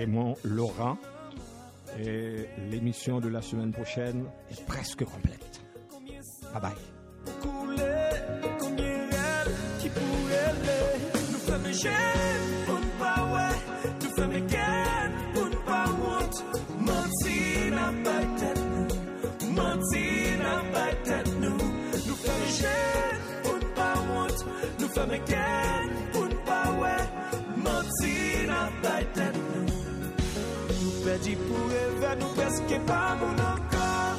Raymond Laurent. Et l'émission de la semaine prochaine est presque complète. Bye bye. Perdi pour rêver, nous presque pas mon encore.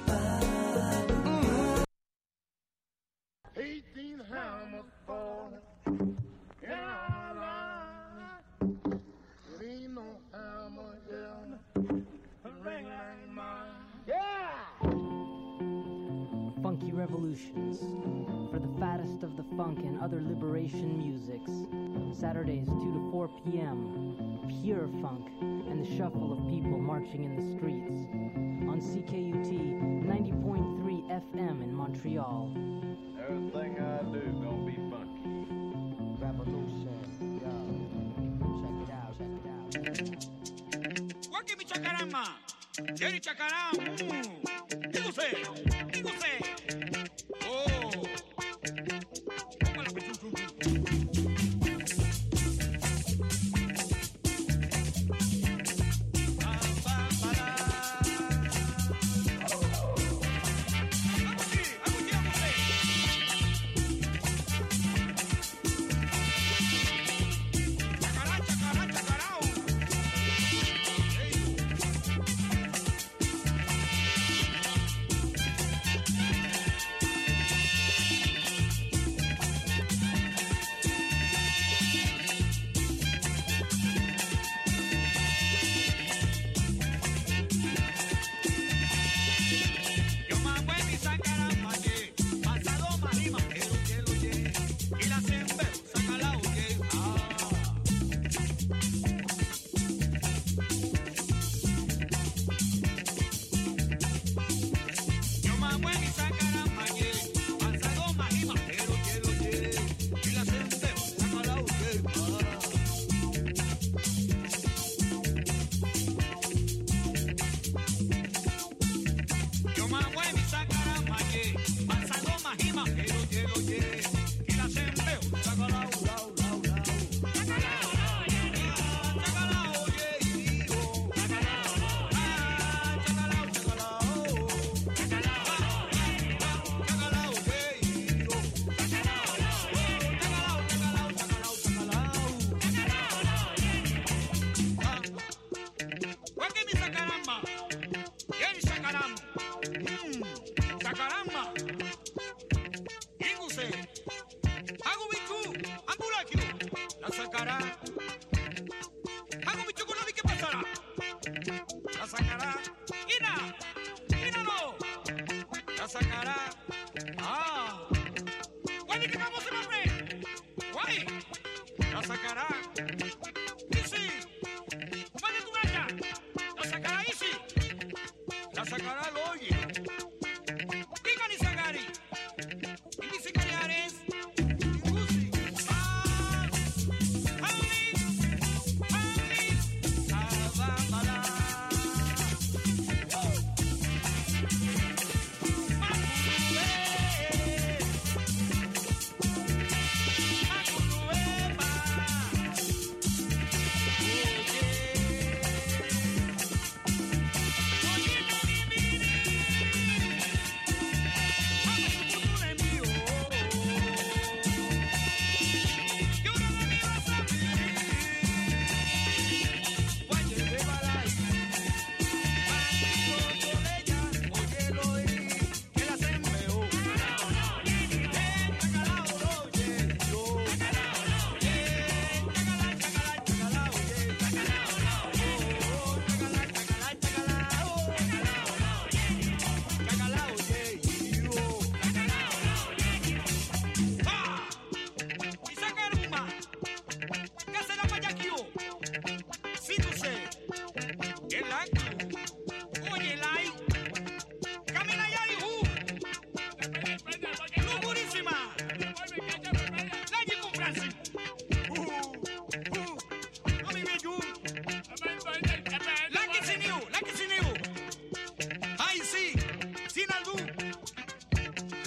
18 hammers falling in our line. It ain't no hammer down a ring like mine. Yeah! Funky Revolutions, for the fattest of the funk and other liberation musics. Saturdays 2 to 4 p.m. Pure funk and the shuffle of people marching in the streets. On CKUT 90.3 FM in Montreal. Everything I do gonna be funky. Revolution, yo. Check it out. Waki mi chacarama, Jerry chacaram. Digo sé. Oh.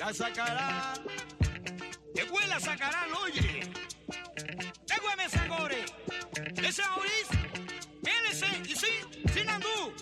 la sacará. Que pues la sacarán, oye. Déjame sagore. Ese auris, ese y sin andú.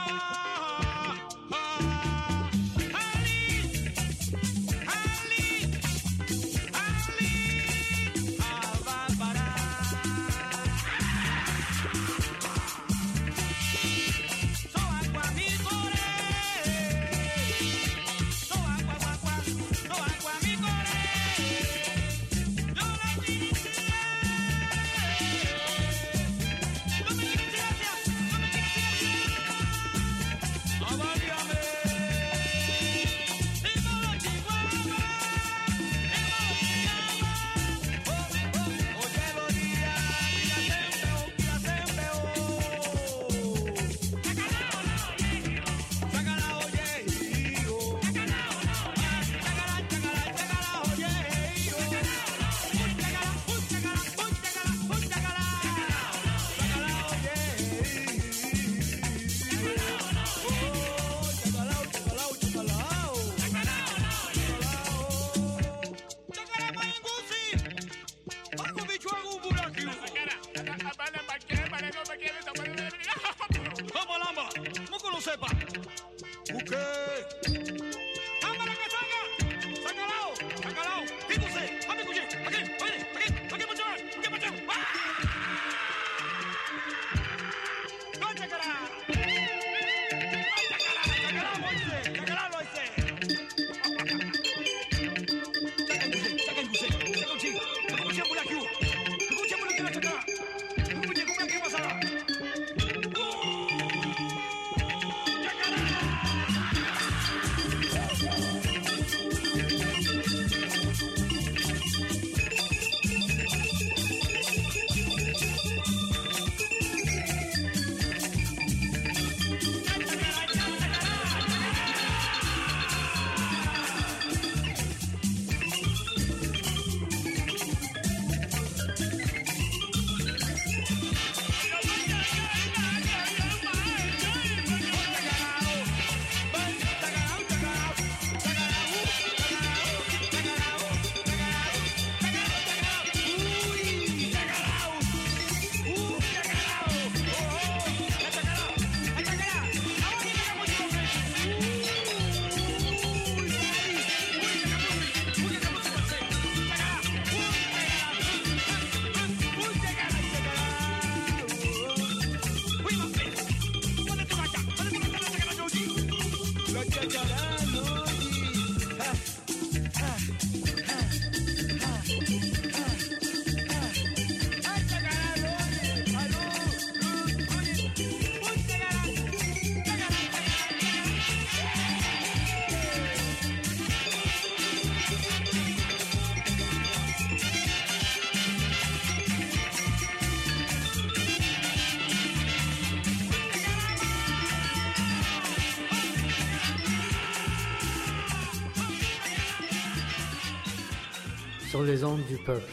Sur les ondes du peuple,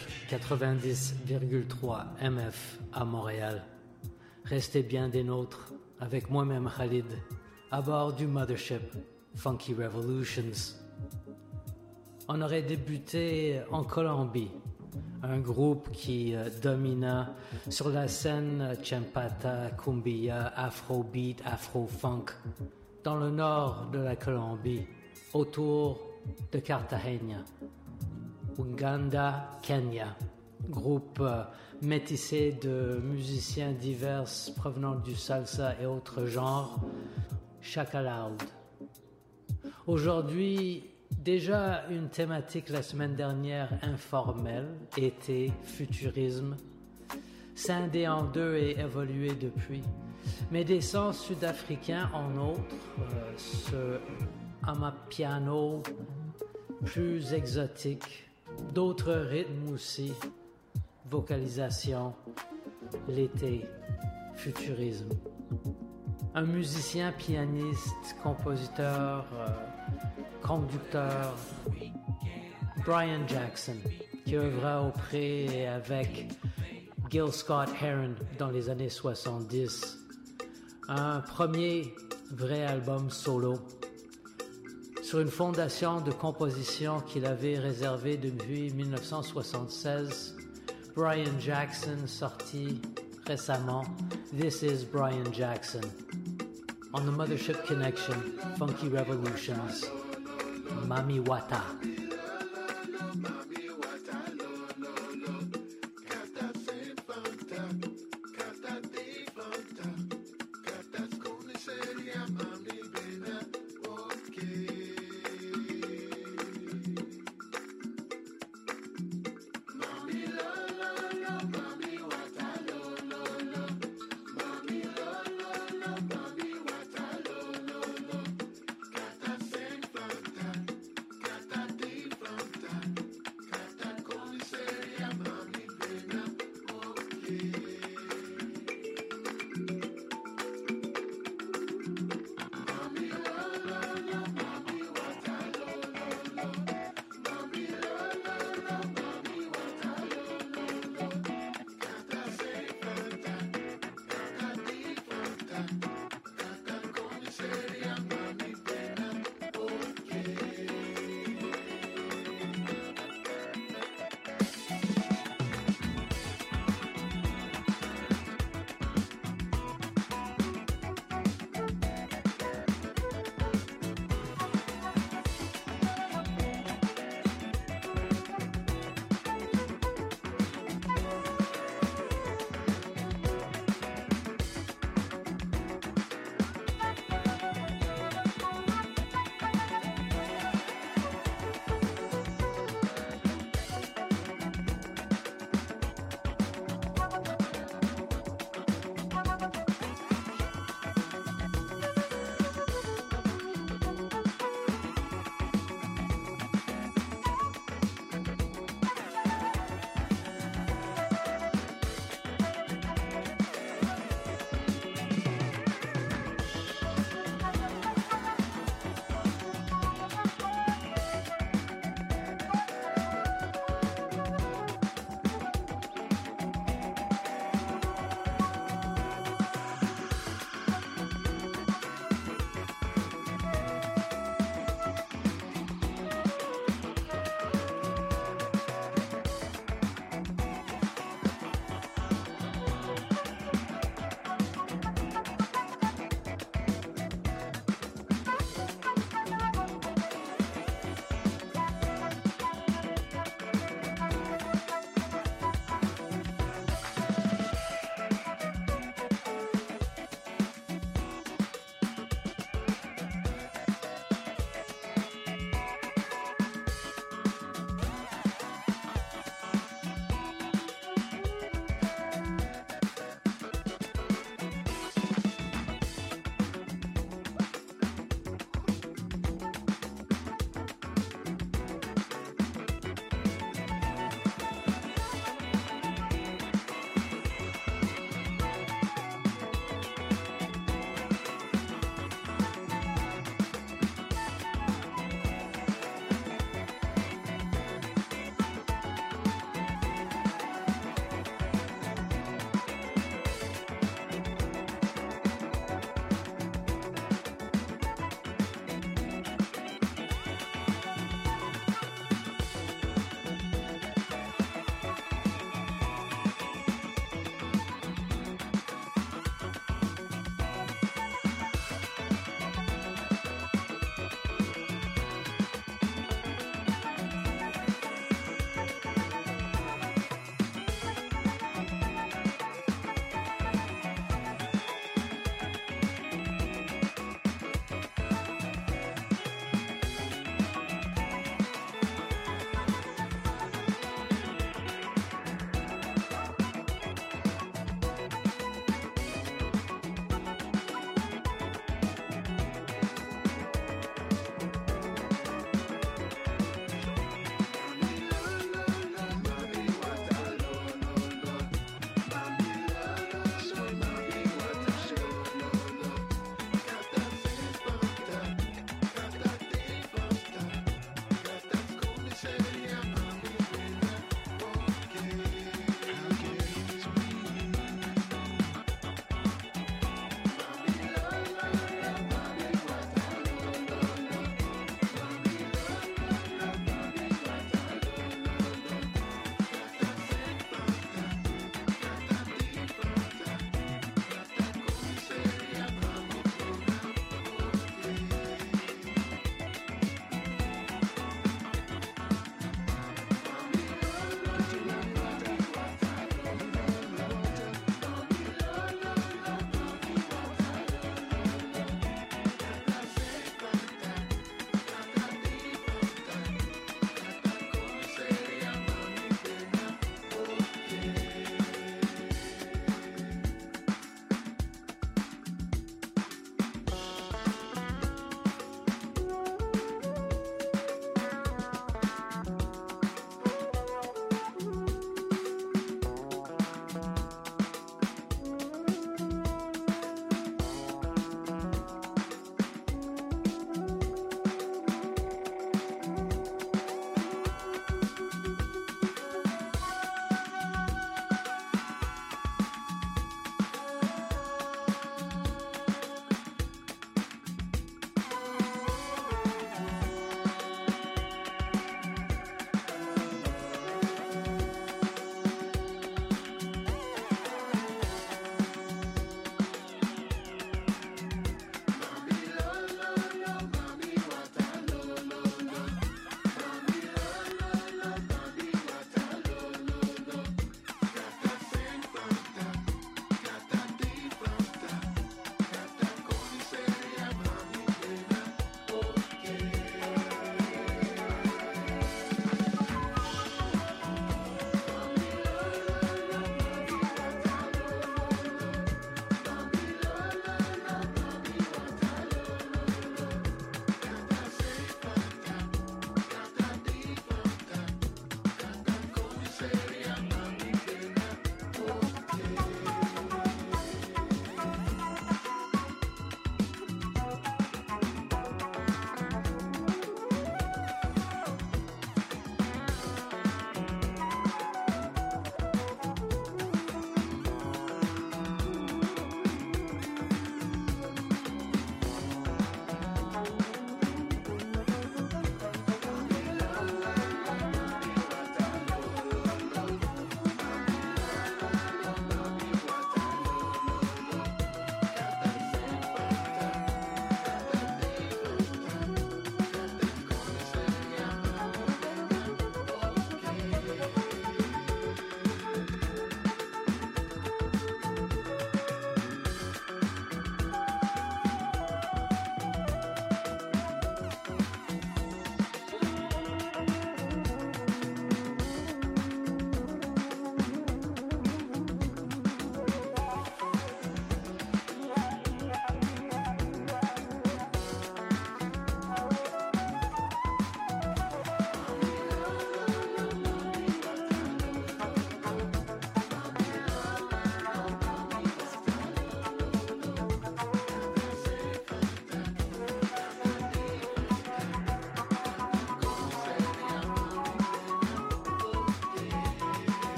90,3 MF à Montréal. Restez bien des nôtres avec moi-même Khalid à bord du Mothership Funky Revolutions. On aurait débuté en Colombie, un groupe qui domina sur la scène champata, cumbia, afrobeat, afro-funk dans le nord de la Colombie, autour de Cartagena. Uganda, Kenya, groupe métissé de musiciens divers provenant du salsa et autres genres, Chaka Loud. Aujourd'hui, déjà une thématique la semaine dernière informelle, été, futurisme, scindé en deux et évolué depuis. Mais des sons sud-africains en outre, ce amapiano plus exotique, d'autres rythmes aussi, vocalisation, l'été, futurisme. Un musicien, pianiste, compositeur, conducteur, Brian Jackson, qui œuvra auprès et avec Gil Scott-Heron dans les années 70. Un premier vrai album solo. sur une fondation de composition qu'il avait réservée depuis 1976. Brian Jackson sorti récemment This is Brian Jackson. On the Mothership Connection, Funky Revolutions, Mami Wata. Cata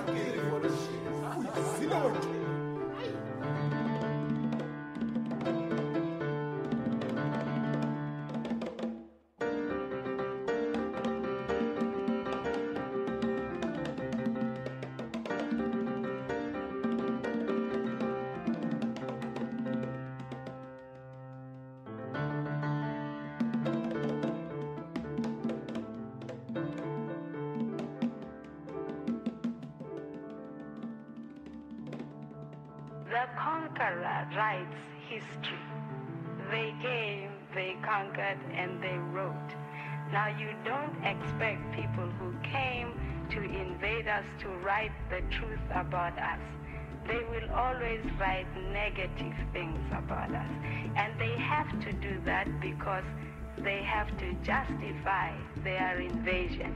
The conqueror writes history. They came, they conquered, and they wrote. Now you don't expect people who came to invade us to write the truth about us. They will always write negative things about us. And they have to do that because they have to justify their invasion.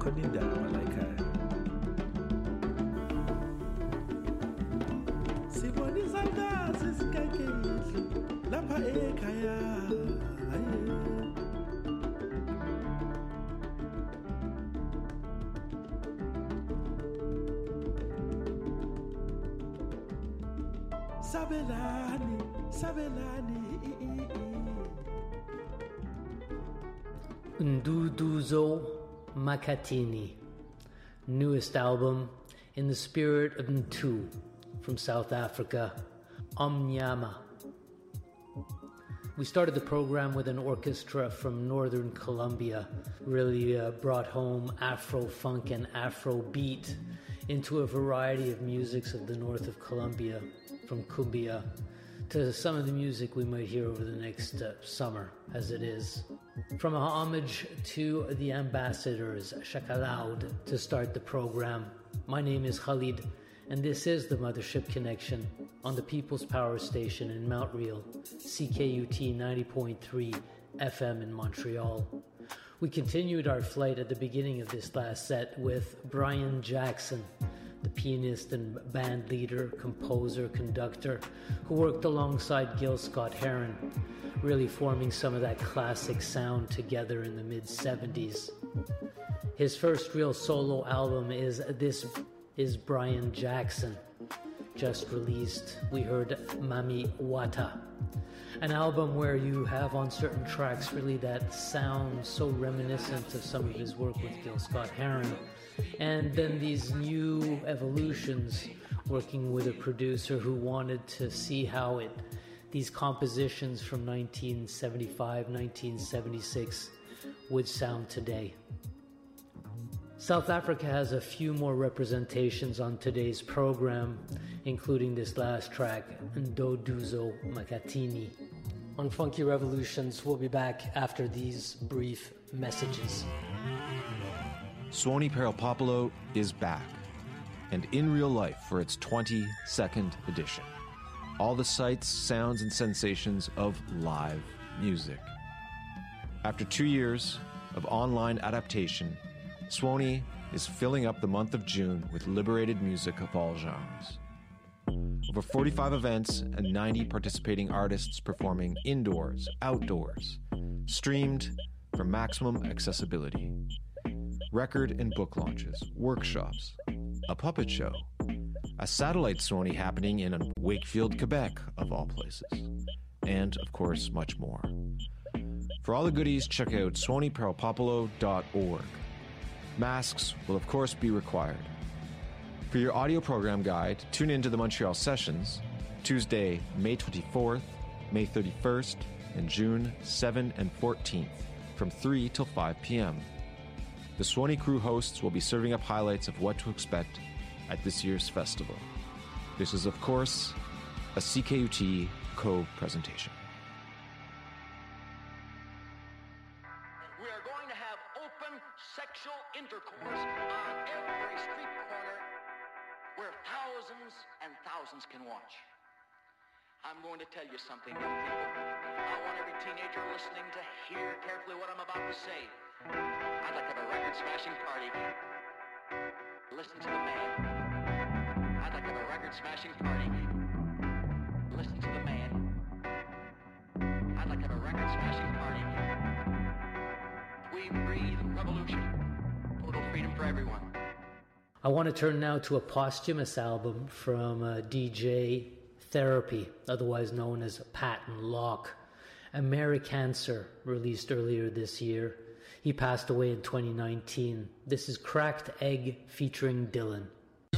khona indaba la ekhaya. Sibona izalukazi zikekile lapha ekhaya. Sabelani. Nduduzo Makatini, newest album in the spirit of Ntu from South Africa, Omnyama. We started the program with an orchestra from Northern Colombia, really brought home Afro-funk and Afro-beat into a variety of musics of the north of Colombia, from cumbia to some of the music we might hear over the next summer, as it is. From a homage to the ambassadors, Shaka Loud, to start the program. My name is Khalid, and this is the Mothership Connection on the People's Power Station in Mount Real, CKUT 90.3 FM in Montreal. We continued our flight at the beginning of this last set with Brian Jackson, the pianist and band leader, composer, conductor, who worked alongside Gil Scott-Heron, really forming some of that classic sound together in the mid-70s. His first real solo album is This Is Brian Jackson, just released. We heard Mami Wata, an album where you have on certain tracks really that sound so reminiscent of some of his work with Gil Scott-Heron. And then these new evolutions, working with a producer who wanted to see how these compositions from 1975, 1976 would sound today. South Africa has a few more representations on today's program, including this last track, Ndoduzo Makatini. On Funky Revolutions, we'll be back after these brief messages. Suoni Peropopolo is back, and in real life for its 22nd edition. All the sights, sounds, and sensations of live music. After 2 years of online adaptation, Suoni is filling up the month of June with liberated music of all genres. Over 45 events and 90 participating artists performing indoors, outdoors, streamed for maximum accessibility. Record and book launches, workshops, a puppet show, a satellite Suoni happening in Wakefield, Quebec, of all places, and, of course, much more. For all the goodies, check out suoniperopopolo.org. Masks will, of course, be required. For your audio program guide, tune in to the Montreal Sessions, Tuesday, May 24th, May 31st, and June 7 and 14th, from 3 till 5 p.m. The Suoni crew hosts will be serving up highlights of what to expect at this year's festival. This is, of course, a CKUT co-presentation. We are going to have open sexual intercourse on every street corner where thousands and thousands can watch. I'm going to tell you something, young people. I want every teenager listening to hear carefully what I'm about to say. I'd like to have a record-smashing party. Listen to the man. I'd like to have a record-smashing party. Listen to the man. I'd like to have a record-smashing party. We breathe revolution. Total freedom for everyone. I want to turn now to a posthumous album from DJ Therapy, otherwise known as Patton Locke. Americancer, released earlier this year. He passed away in 2019. This is Cracked Egg featuring Dylan.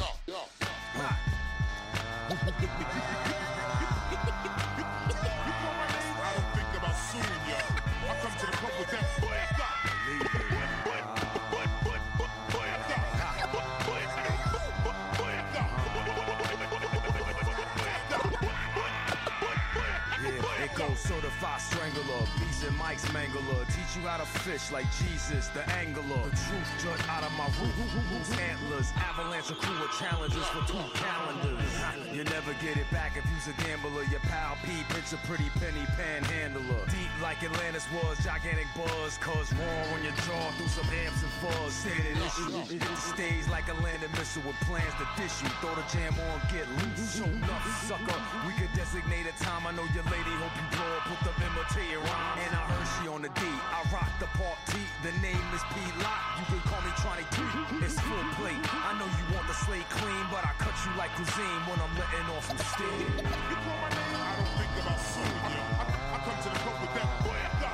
Certified strangler, beats and Mike's mangler. Teach you how to fish like Jesus, the angler. The truth jut out of my roof, antlers. Avalanche of crew with challenges for 2 calendars. You never get it back if you's a gambler. Your pal P pitch Drake's a pretty penny panhandler. Deep like Atlantis was, gigantic buzz. Cause raw on your jaw through some amps and fuzz. Stated issue. Hit the stage like a landed missile with plans to dish you. Throw the jam on, get loose. Show up, sucker. We could designate a time. I know your lady hope you blow up. Put the imitator rhyme. And I heard she on the D. I rock the part T. The name is P. Lock. You can call me Tronic T. It's full plate. I know you want the slate clean, but I cut you like cuisine when I'm letting off some steam. You call my name, I don't think about soon, yo. I come to the club with that boyaka.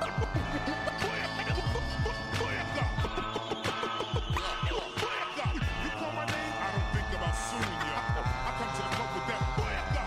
You call my name, I don't think about soon, yo. I come to the club with that boyaka.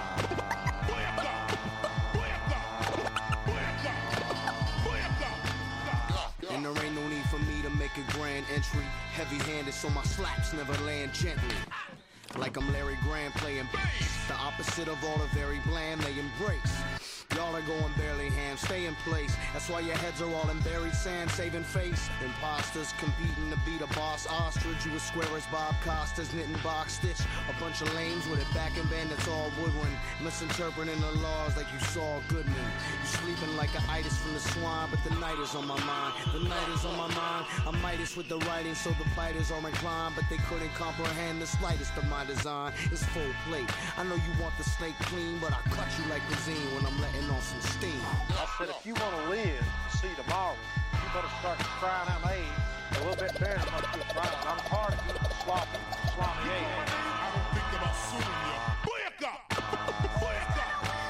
And there ain't no need for me to make a grand entry. Heavy-handed so my slaps never land gently. Like I'm Larry Graham playing bass. The opposite of all the very bland they embrace. Y'all are going barely ham, stay in place. That's why your heads are all in buried sand, saving face. Imposters competing to be the boss ostrich. You as square as Bob Costas, knitting box stitch. A bunch of lames with a back and band that's all woodwind. Misinterpreting the laws like you Saul Goodman. You sleeping like an itis from the swine, but the night is on my mind. The night is on my mind. I'm Midas with the writing, so the biters are inclined. But they couldn't comprehend the slightest of my design. It's full plate. I know you want the snake clean, but I cut you like cuisine when I'm letting on some steam. I said, if you want to live to see tomorrow, you better start crying out age a little bit better than what you're crying. I'm tired of getting sloppy age. I don't think about soon, yo. Boyaka! Boyaka!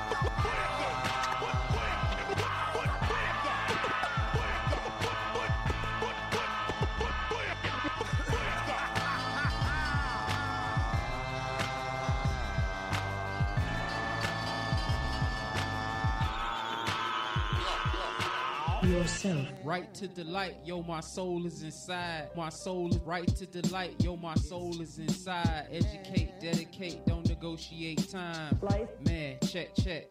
Yourself. Right to delight, yo, my soul is inside. My soul is right to delight, yo, my soul is inside. Educate, dedicate, don't negotiate time. Life. Man, check.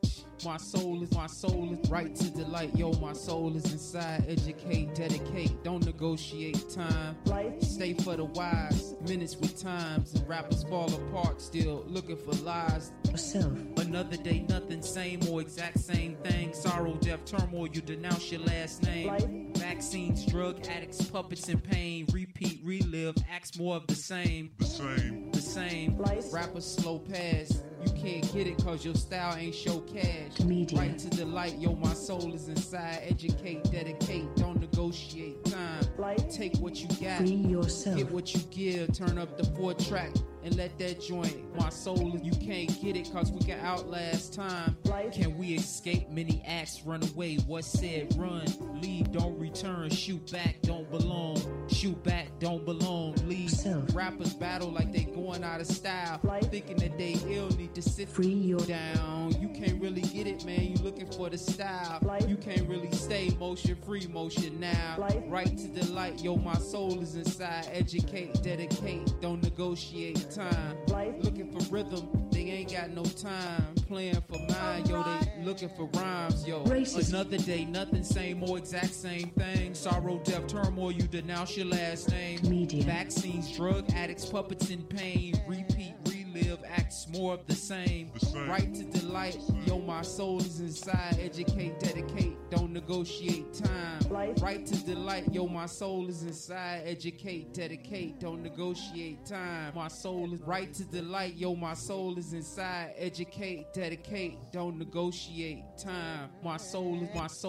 My soul is right to delight, yo, my soul is inside. Educate, dedicate, don't negotiate time. Life. Stay for the wise, minutes with times. And rappers fall apart, still looking for lies. Yourself. Another day, nothing, same or exact same thing. Sorrow, death, turmoil, you denounce your last name. Life. Vaccines, drug addicts, puppets in pain. Repeat, relive, acts more of the same. The same. Life. Rappers slow pass. You can't get it cause your style ain't show cash. Media. Right to the light, yo, my soul is inside. Educate, dedicate, don't negotiate time. Life. Take what you got. Free yourself. Get what you give. Turn up the 4-track and let that joint. My soul, you can't get it cause we can outlast time. Life. Can we escape many acts? Run away, what's said? Run, leave, don't return. Shoot back, don't belong. Shoot back, don't belong. Leave. Self. Rappers battle like they going out of style. Life. Thinking that they ill, need to sit free your down. You can't really get it, man. You looking for the style. Life. You can't really stay motion free, motion now. Life. Right to the light, yo, my soul is inside. Educate, dedicate, don't negotiate time. Life. Looking for rhythm, they ain't got no time. Playing for mine, yo, they looking for rhymes, yo. Racist. Another day, nothing, same or exact same thing. Sorrow, death, turmoil, you denounce your last name. Media. Vaccines, drug addicts, puppets in pain. Repeat, relive, acts more of the same. Right to delight, yo, my soul is inside. Educate, dedicate, don't negotiate time. Life. Right to delight, yo, my soul is inside. Educate, dedicate, don't negotiate time. My soul is right to delight, yo, my soul is inside. Educate, dedicate, don't negotiate time. My soul is.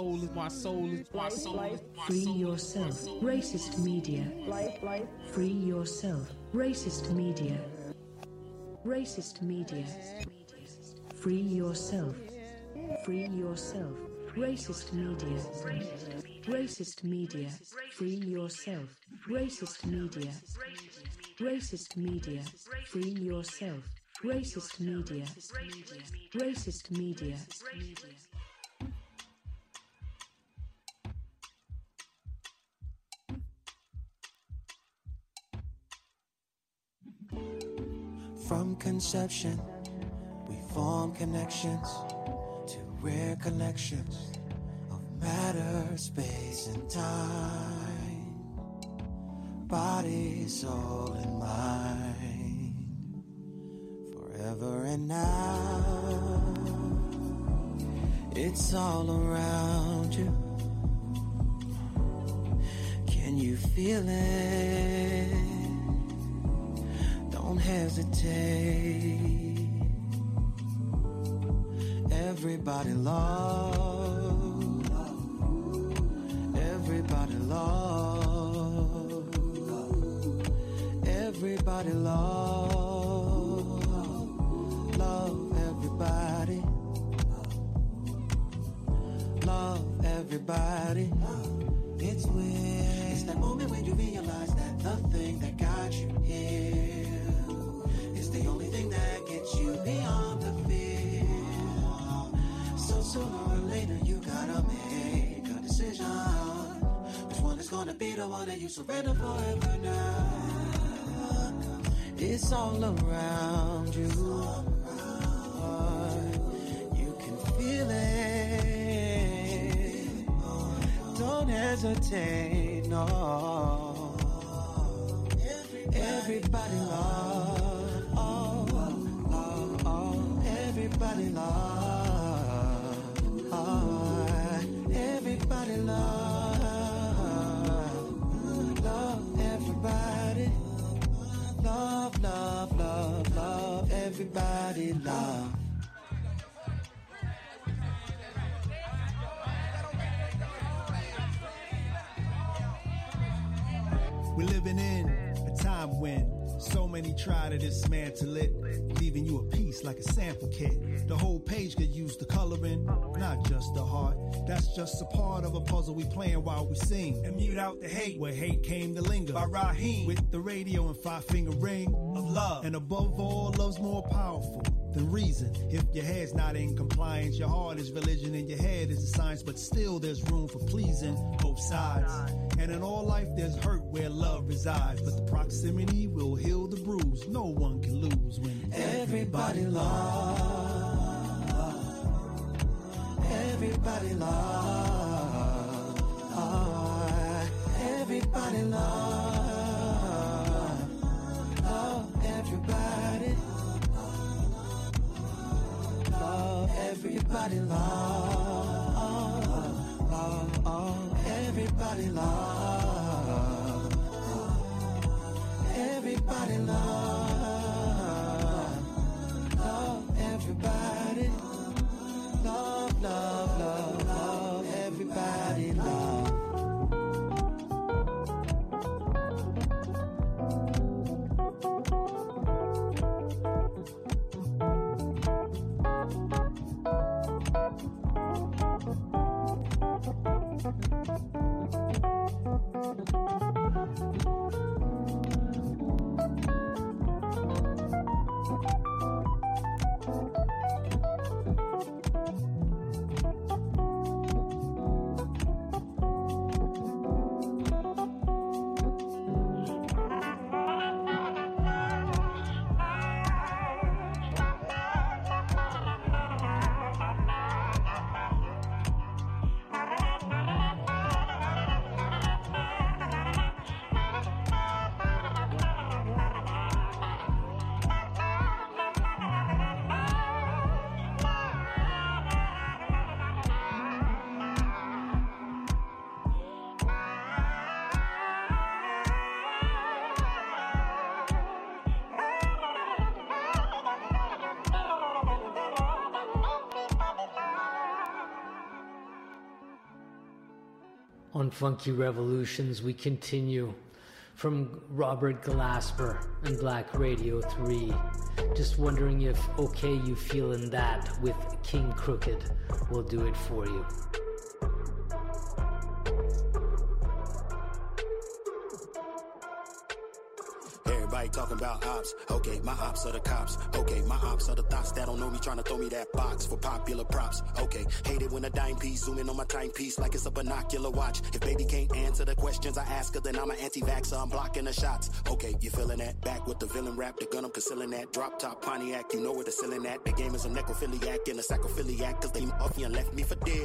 Free yourself. Racist media. Life. Free yourself. Racist media. Racist media. Free yourself. Free yourself. Racist media. Racist media. Free yourself. Racist media. Racist media. Free yourself. Racist media. Racist media. From conception, we form connections to rare collections of matter, space, and time. Body, soul, and mind. Forever and now. It's all around you. Can you feel it? Don't hesitate. Everybody love. Everybody love. Everybody love. Love everybody. Love everybody. It's weird. It's that moment when you realize that the thing that got you here is the only thing that gets you beyond the fear. So sooner or later you gotta make a decision. Which one is gonna be the one that you surrender forever now? It's all around you. You can feel it. Don't hesitate, no. Everybody love, oh, oh, oh. Everybody love, oh. Everybody love, love everybody. Love, love, love, love everybody, love. We're living in a time when so many try to dismantle it, leaving you a piece like a sample kit. The whole page could use the coloring, not just the heart. That's just a part of a puzzle we playing while we sing. And mute out the hate, where hate came to linger. By Raheem, with the radio and 5-finger ring of love. And above all, love's more powerful than reason. If your head's not in compliance, your heart is religion and your head is the science. But still there's room for pleasing both sides. And in all life there's hurt where love resides. But the proximity will heal the bruise. No one can lose when everybody love. Everybody love. Everybody love. Love everybody. Love everybody love. Everybody love. Everybody love. Love everybody. Love, love, love, love everybody love. On Funky Revolutions, we continue from Robert Glasper and Black Radio 3. Just wondering if Okay You Feelin' That with King Crooked will do it for you. Everybody talking about ops. Okay, my ops are the cops. Okay, my ops are the thoughts that don't know me trying to throw me that box for popular props. Okay, hate it when a dime piece zooming on my timepiece like it's a binocular watch. If baby can't answer the questions I ask her, then I'm an anti-vaxxer. I'm blocking the shots. Okay, you feeling that? Back with the villain rap, the gun I'm concealing that. Drop top Pontiac, you know where the ceiling at. The game is a necrophiliac and a sacriphiliac, cause they off you and left me for dead.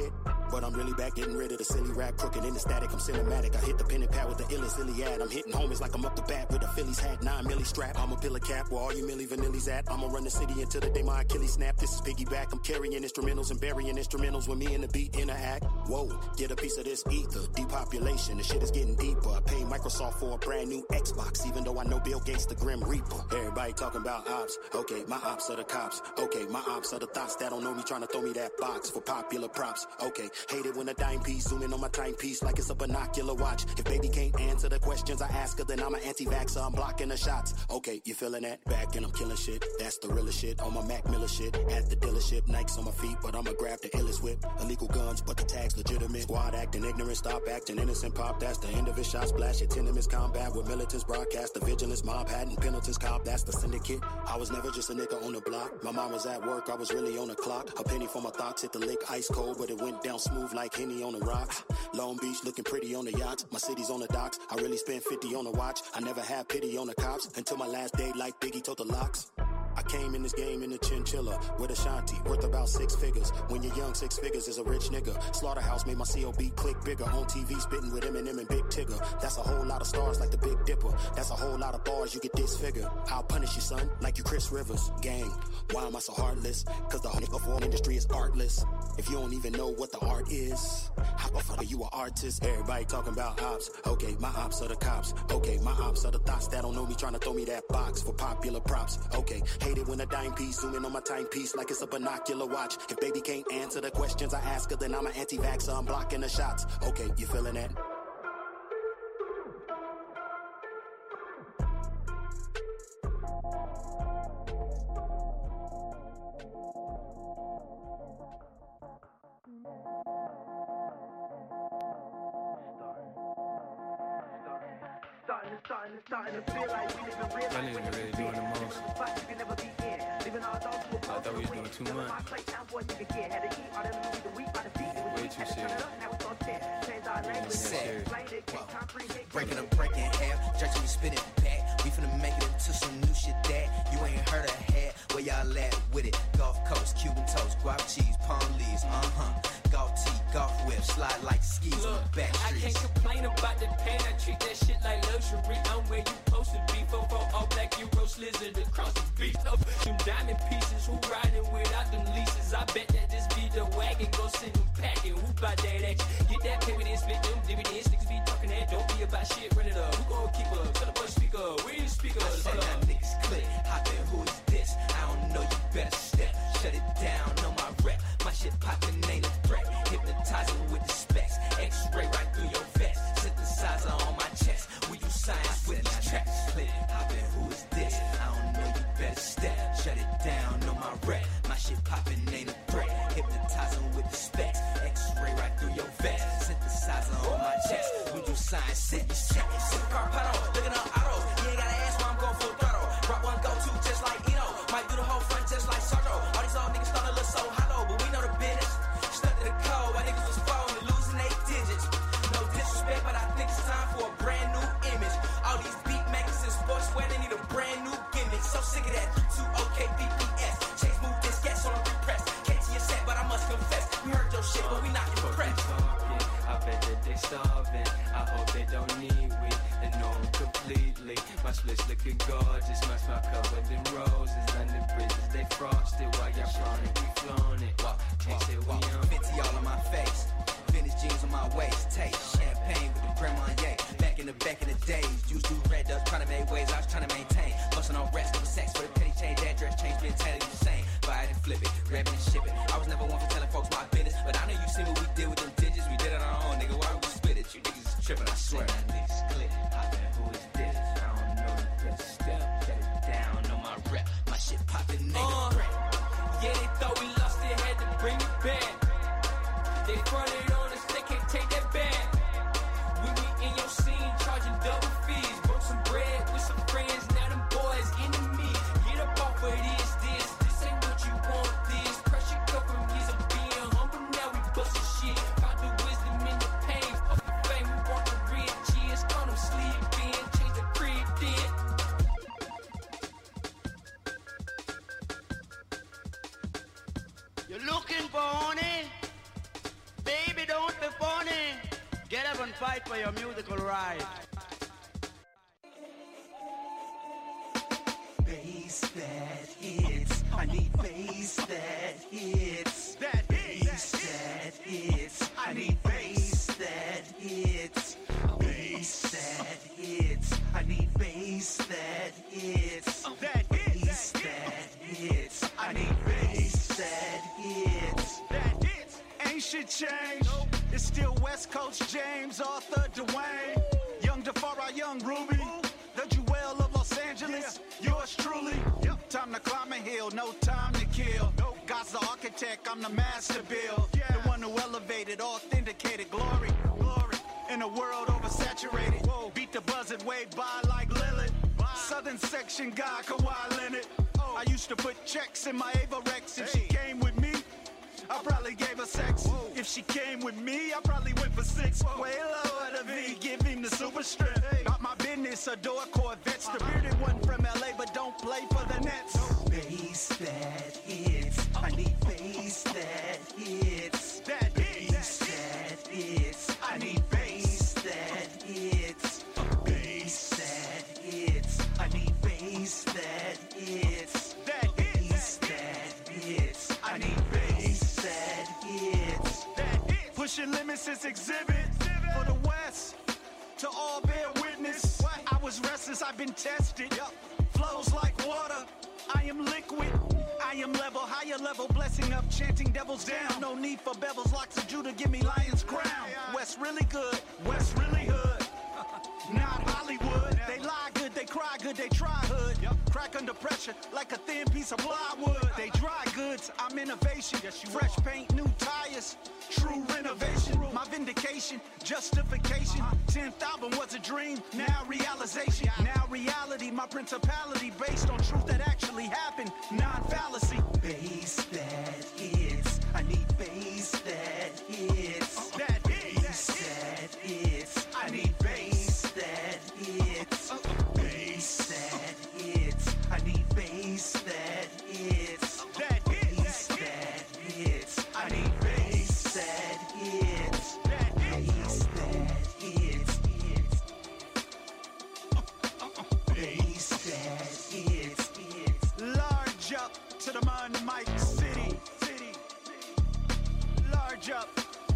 But I'm really back, getting rid of the silly rap, crooked in the static, I'm cinematic. I hit the pen and pad with the illest Iliad. I'm hitting homies like I'm up the bat with a Phillies hat, 9 milli strap. I'm a pillar cap where all you Milli Vanillis at. I'ma run the city until the day my Achilles snap. This is piggyback, I'm carrying instrumentals and burying instrumentals when me and the beat interact. Whoa, get a piece of this ether, depopulation, the shit is getting deeper. I pay Microsoft for a brand new Xbox, even though I know Bill Gates the Grim Reaper. Everybody talking about ops, okay, my ops are the cops. Okay, my ops are the thoughts that don't know me trying to throw me that box for popular props. Okay, hate it when a dime piece zooming on my timepiece like it's a binocular watch. If baby can't answer the questions I ask her, then I'm an anti-vaxxer, I'm blocking the shots. Okay, you feeling that? Back and I'm killing shit. That's the realest shit on my Mac Miller shit. At the dealership, Nikes on my feet, but I'ma grab the illest whip. Illegal guns, but the tag's legitimate. Squad acting ignorant, stop acting innocent. Pop, that's the end of it. Shot splash, your tenements combat with militants broadcast. The vigilance mob had and penalties cop, that's the syndicate. I was never just a nigga on the block. My mom was at work, I was really on the clock. A penny for my thoughts, hit the lick ice cold, but it went down smooth like Henny on the rocks. Long Beach looking pretty on the yachts. My city's on the docks. I really spent 50 on the watch. I never had pity on the cops until my last day like Biggie told the locks. I came in this game in a chinchilla with Ashanti, worth about 6 figures. When you're young, 6 figures is a rich nigga. Slaughterhouse made my COB click bigger. On TV, spitting with Eminem and Big Tigger. That's a whole lot of stars like the Big Dipper. That's a whole lot of bars you get disfigured. I'll punish you, son, like you Chris Rivers. Gang, why am I so heartless? Cause the whole of industry is artless. If you don't even know what the art is, how the fuck are you an artist? Everybody talking about ops. Okay, my ops are the cops. Okay, my ops are the thoughts that don't know me trying to throw me that box for popular props. Okay, hate it when a dime piece zooming on my timepiece like it's a binocular watch. If baby can't answer the questions I ask her, then I'm an anti-vaxxer, I'm blocking the shots. Okay, you feeling that? Starting to feel like we didn't realize my nigga really doing the most. I thought we was doing too much. Way too serious. Breaking half, stretching and spitting back. We finna make it into some new shit that you ain't heard of had. Where y'all at with it? Gulf Coast, Cuban toast, guava cheese, palm leaves, Golf tee, golf whip, slide like skis on the back streets. I can't complain about the pain, I treat that shit like luxury. I'm where you supposed to be, fofo, all black, you roast lizard across the beach. Them diamond pieces, who riding without them leases? I bet that this be the wagon, go send them packing. Who bout that action? Get that paper, then split them dividends. Niggas be talking that, don't be about shit, run it up. Who gon' keep up? Tell the boy speaker, where you speaker? I said that niggas click, hop in, who is this? I don't know, you better step, shut it down on my rep. My shit poppin' ain't a threat. Hypnotizing with the specs, X-ray right through your vest. Synthesizer on my chest. We do science with these tracks. Click, hop in, who is this? I don't know, you better step. Shut it down on my rep. My shit poppin' ain't a threat. Hypnotizing with the specs, X-ray right through your vest. Synthesizer on my chest. We do science with these tracks. Super car pedal, looking up autos. You ain't gotta ask why I'm going full throttle. Rock one go to just like Eno. Might do the whole front just like Sardo. All these old niggas starting to look so hollow, but we know the business. Stuck to the code, why niggas was falling and losing 8 digits. No disrespect, but I think it's time for a brand new image. All these beat makers and sportswear, they need a brand new gimmick. So sick of that 2OK BPS. Chase move this gas on a repress. Can't see your set, but I must confess, we heard your shit, but we not impressed. I bet that they starving. I hope they don't need we and know them completely. My splits looking gorgeous, my smile covered in roses. Under bridges they frosted while y'all flown it, we flown it. Can't say we on 50 all on my face, vintage jeans on my waist. Taste champagne with the grandma yay. Back in the days, used to red up, trying to make waves. I was trying to maintain, busting on rest, double sex for the petty change. Address change, been telling you the same. Buy it and flip it, grab it and ship it. I was never one for telling folks my business, but I know you see what we did with them digits. We did it on our own, nigga. Why would we split it? You niggas is tripping, I swear. That niggas click, hop in, who is this? I don't know, you better step, shut it down on my rep. My shit poppin', ain't a threat. Yeah, they thought we lost it, had to bring it back. They fronted on us, they can't take that back. We be in your scene, charging double fees. Broke some bread with some friends, now them boys enemies. Get up off of this ain't what you want, this. Pressure come from years of being humble, now we bustin' shit. Found the wisdom in the pain, fuck the fame, we want the riches. Call them sleeping, change the crib, then. You're looking for honey, baby, right for your musical right. Bass that hits. I need bass that hits. That bass that hits. I need bass that hits. Bass that hits. I need bass that hits. That bass that hits. I need bass that hits. That hits. Ain't shit changed. It's still West Coast James, Arthur Dwayne, Young DeFara, Young Ruby, the Jewel of Los Angeles. Yours truly. Time to climb a hill, no time to kill. God's the architect, I'm the master build. The one who elevated, authenticated glory. In a world oversaturated. Beat the buzzard, wave by like Lilith. Southern section guy, Kawhi Leonard. I used to put checks in my Avarex. If she came with me, I probably gave her sex. If she came with me, I probably went for 6. Way lower the V, give him the super strength. Not my business, adore Corvettes. The bearded one from LA, but don't play for the Nets. Bass that hits. I need bass that hits. That bass that hits. I need bass that hits. Bass that hits. I need bass that hits. That bass that hits. I need bass that hits. Pushing limits is exhibit for the West. To all bear witness, I was restless, I've been tested. Flows like water, I am liquid. I am level, higher level, blessing up, chanting devils down. No need for bevels, locks of Judah, give me lion's crown. West really good, West really hood. Not Hollywood, they lie good, they cry good, they try hood. Crack under pressure like a thin piece of plywood. They dry goods, I'm innovation. Fresh paint, new tires, true renovation. My vindication, justification. 10th album was a dream, now realization. Now reality, my principality based on truth that actually happened. Non-fallacy. Bass that hits. I need bass that hits. That bass that hits. I need bass that hits. Bass that hits. I need bass that hits. That bass that hits. I need bass that hits. Bass that hits. Bass that hits. Large up to the man, Mike City. Large up.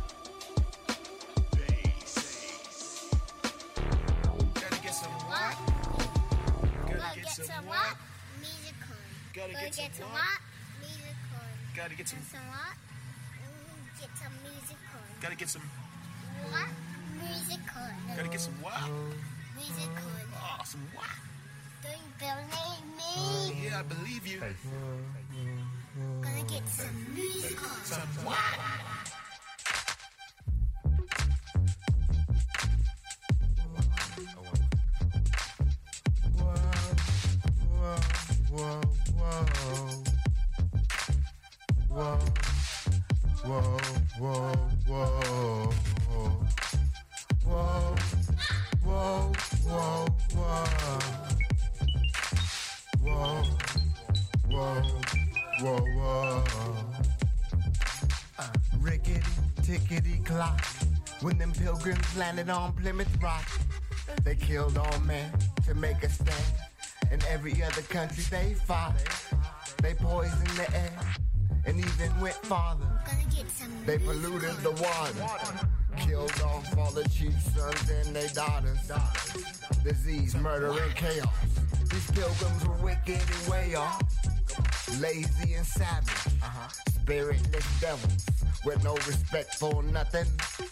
Gotta get some what? Gotta get some what? Musical. Gotta get some what? Musical. Gotta get some what? Get some musical. Gotta get some what? Musical. Gotta get some what? Musical. Oh, some what? Do you believe me? Yeah, I believe you. Gonna get some musical. Some what? Rickety, tickety clock. When them pilgrims landed on Plymouth Rock, they killed all men to make a stand. In every other country they fought. They poisoned the air and even went farther. They polluted the water. Killed off all the chief's sons and their daughters. Disease, murder, and chaos. These pilgrims were wicked and way off. Lazy and savage. Spiritless devils with no respect for nothing.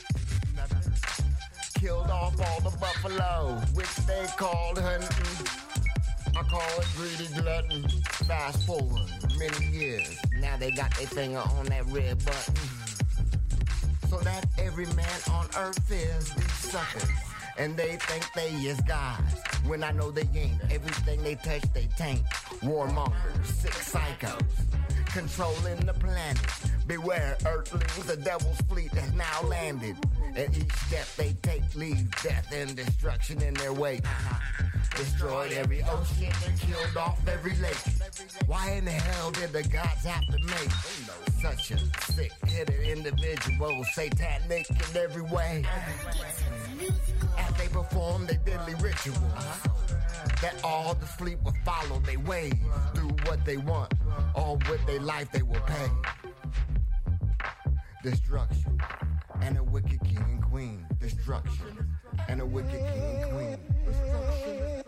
Killed off all the buffalo, which they called hunting. I call it greedy glutton. Fast forward many years, now they got their finger on that red button. So that every man on earth fears these suckers, and they think they is guys, when I know they ain't. Everything they touch, they taint. Warmongers, sick psychos, controlling the planet, Beware, earthlings, the devil's fleet has now landed. At each step they take leave death and destruction in their wake. Destroyed every ocean and killed off every lake. Why in the hell did the gods have to make such a sick-headed individual, satanic in every way? As they perform their deadly rituals, that all the sleep will follow their ways. Do what they want, or with their life they will pay. Destruction and a wicked king and queen. Destruction and a wicked king and queen. Destruction.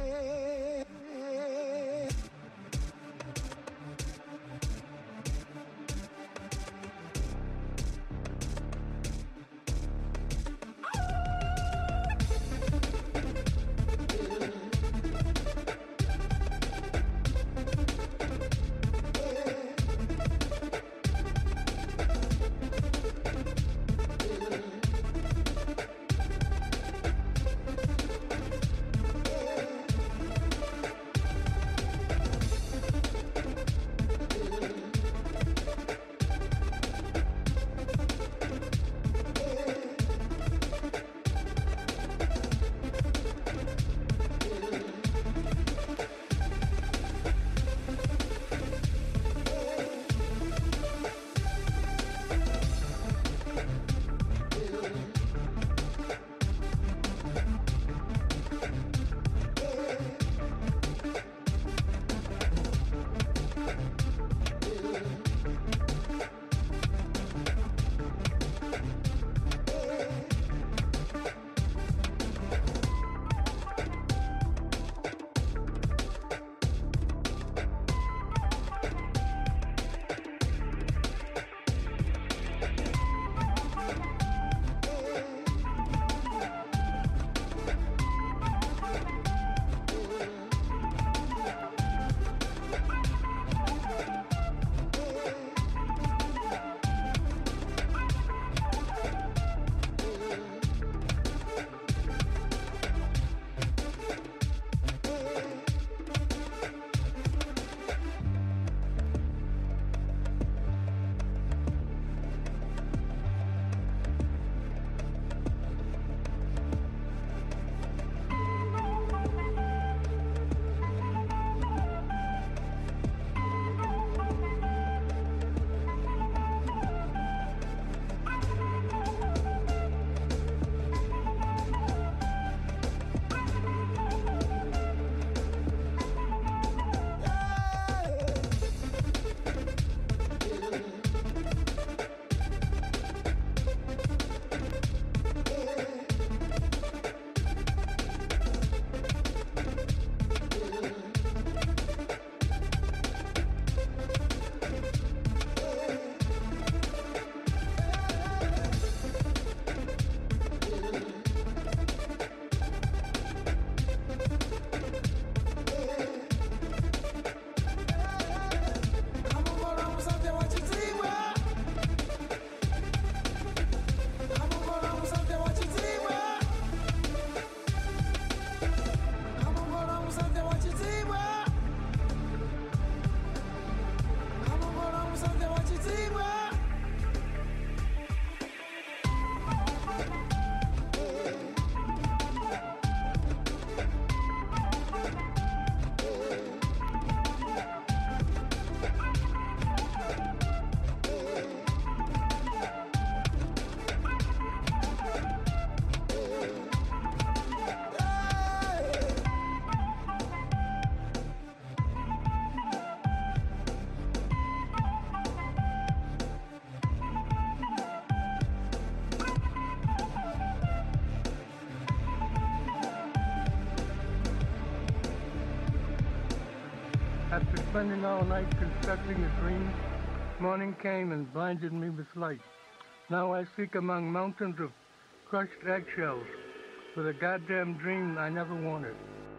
After spending all night constructing a dream, morning came and blinded me with light. Now I seek among mountains of crushed eggshells for the goddamn dream I never wanted.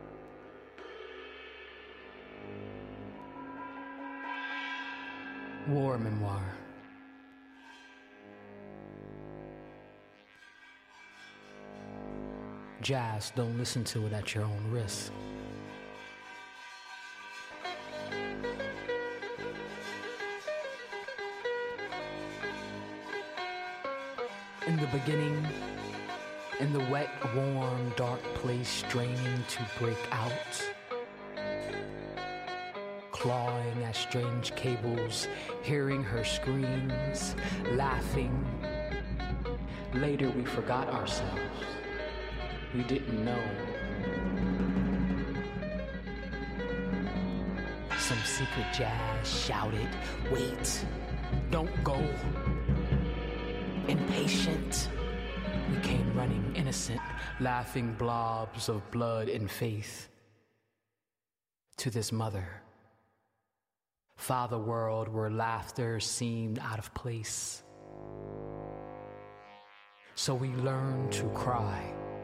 War memoir. Jazz, don't listen to it at your own risk. In the beginning, in the wet, warm, dark place straining to break out, clawing at strange cables, hearing her screams, laughing. Later we forgot ourselves. We didn't know. Some secret jazz shouted, "Wait, don't go." Impatient, we came running, innocent, laughing blobs of blood and faith to this mother. Father world where laughter seemed out of place. So we learned to cry.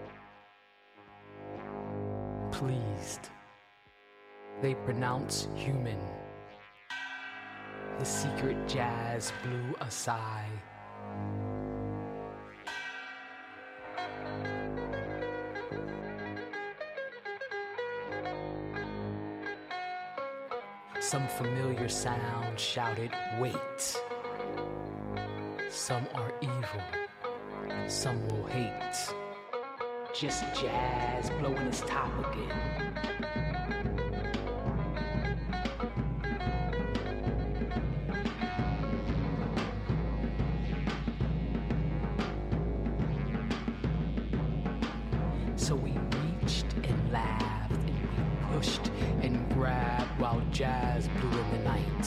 Pleased. They pronounce human. The secret jazz blew a sigh. Some familiar sound shouted, "Wait." Some are evil, some will hate. Just jazz blowing its top again. So we reached and laughed and we pushed and grabbed while jazz blew in the night.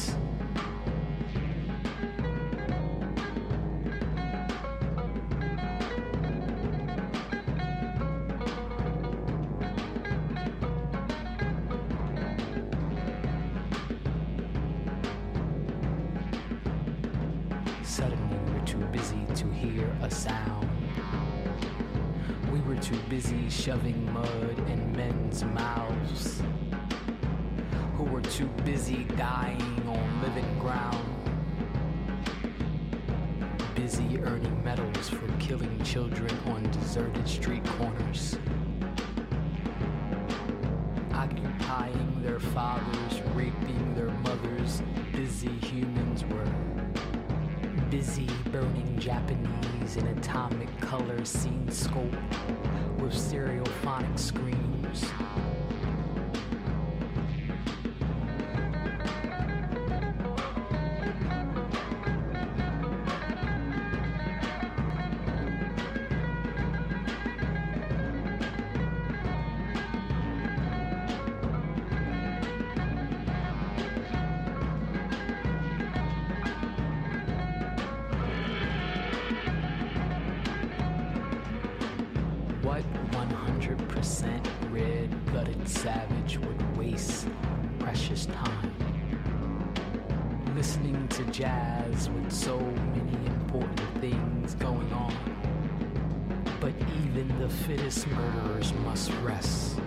Suddenly we were too busy to hear a sound. We were too busy shoving mud in men's mouths, who were too busy dying on living ground, busy earning medals for killing children on deserted street corners, occupying their fathers, raping their mothers. Busy humans were busy burning Japanese in atomic color scene scope with stereophonic screams. What 100% red-blooded savage would waste precious time listening to jazz with so many important things going on? But even the fittest murderers must rest.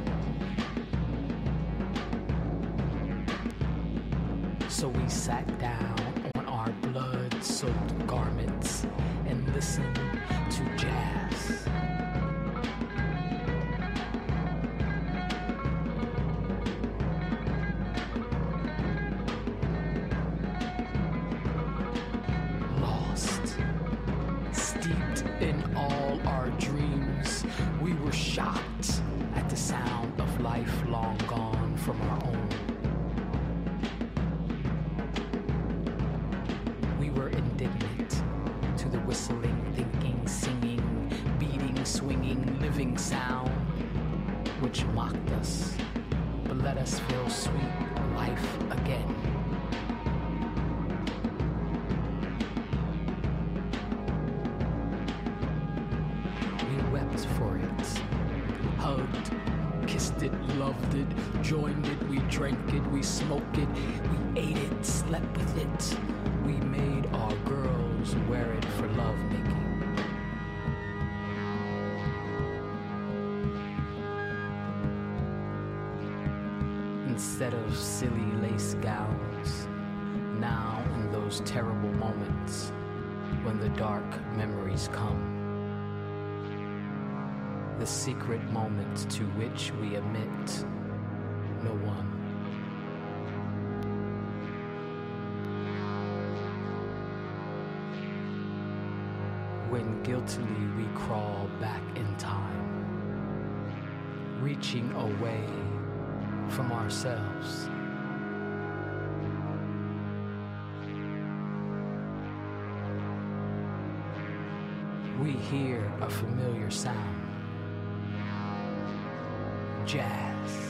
So we sat down on our blood-soaked garments and listened to jazz. In all our dreams, we were shocked at the sound of life long gone from our own. We were indignant to the whistling, thinking, singing, beating, swinging, living sound, which mocked us, but let us feel sweet life again. For it, hugged, kissed it, loved it, joined it, we drank it, we smoked it, we ate it, slept with it. We made our girls wear it for lovemaking. Instead of silly lace gowns, now in those terrible moments when the dark memories come, the secret moments to which we admit no one. when guiltily we crawl back in time, reaching away from ourselves. We hear a familiar sound. Jazz.